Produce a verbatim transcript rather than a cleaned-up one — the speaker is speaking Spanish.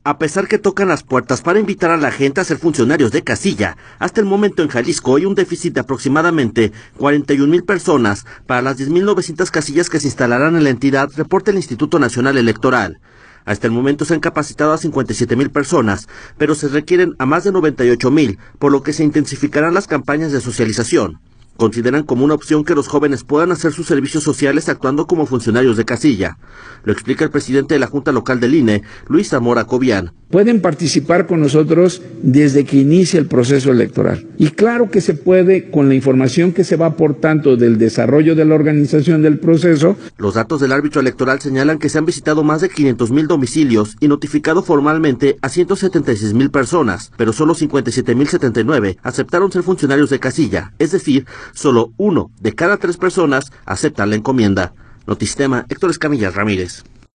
A pesar que tocan las puertas para invitar a la gente a ser funcionarios de casilla, hasta el momento en Jalisco hay un déficit de aproximadamente cuarenta y un mil personas para las diez mil novecientas casillas que se instalarán en la entidad, reporta el Instituto Nacional Electoral. Hasta el momento se han capacitado a cincuenta y siete mil personas, pero se requieren a más de noventa y ocho mil, por lo que se intensificarán las campañas de socialización. Consideran como una opción que los jóvenes puedan hacer sus servicios sociales actuando como funcionarios de casilla. Lo explica el presidente de la Junta Local del I N E, Luis Zamora Cobian. Pueden participar con nosotros desde que inicia el proceso electoral. Y claro que se puede, con la información que se va aportando del desarrollo de la organización del proceso. Los datos del árbitro electoral señalan que se han visitado más de quinientos mil domicilios y notificado formalmente a ciento setenta y seis mil personas, pero solo cincuenta y siete mil setenta y nueve aceptaron ser funcionarios de casilla, es decir, solo uno de cada tres personas aceptan la encomienda. Notisistema, Héctor Escamilla Ramírez.